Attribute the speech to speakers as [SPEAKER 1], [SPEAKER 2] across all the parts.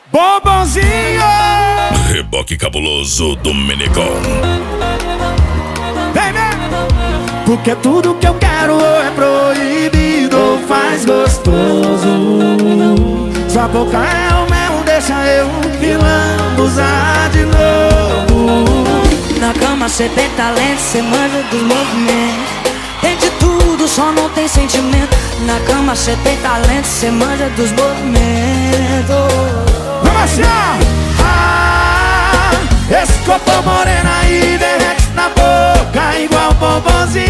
[SPEAKER 1] Bombonzinho.
[SPEAKER 2] Reboque cabuloso Dominicão.
[SPEAKER 1] Vem, vem. Porque tudo que eu quero é proibido ou faz gostoso. Sua boca é o mel, deixa eu me lambuzar de novo.
[SPEAKER 3] Na cama cê tem talento, cê manja dos movimentos. Tem de tudo, só não tem sentimento. Na cama cê tem talento, cê manja dos movimentos.
[SPEAKER 1] Vamos achar! Esse corpo moreno aí derrete na boca igual bombonzinho.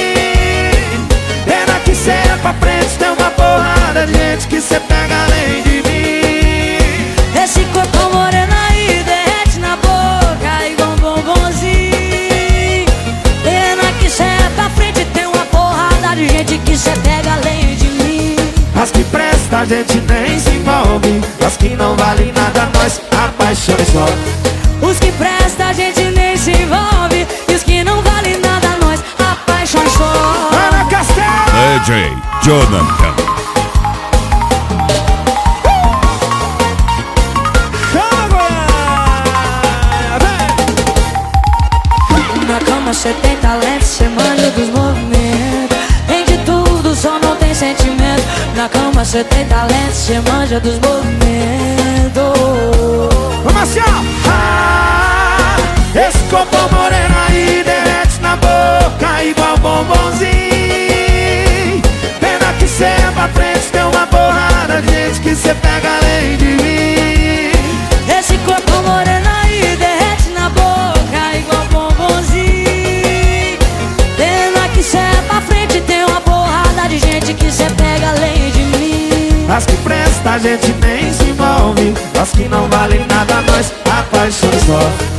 [SPEAKER 1] Pena que cê é pra frente, tem uma porrada de gente que cê pega além de mim.
[SPEAKER 3] Esse corpo moreno aí derrete na boca igual bombonzinho. Pena que cê é pra frente, tem uma porrada de gente que cê pega além de mim.
[SPEAKER 1] As que presta a gente nem se envolve, as que não valem nada nós apaixonamos só.
[SPEAKER 3] Os que presta a gente nem se envolve, e os que não valem nada nós apaixonamos só.
[SPEAKER 1] Ana Castelo!
[SPEAKER 2] DJ Jonathan.
[SPEAKER 3] Na cama cê tem talento, cê manja dos movimentos. Tem de tudo, só não tem sentimento. Na cama cê tem talento, cê manja dos movimentos.
[SPEAKER 1] Vamos assim, ó! Esse corpo moreno aí derrete na boca igual bombonzinho. Pena que cê é pra frente, tem uma porrada de gente que cê pega além de mim.
[SPEAKER 3] Esse corpo moreno aí derrete na boca igual bombonzinho. Pena que cê é pra frente, tem uma porrada de gente que cê pega além de mim.
[SPEAKER 1] As que presta a gente nem se envolve, as que não valem nada nós apaixonamos só.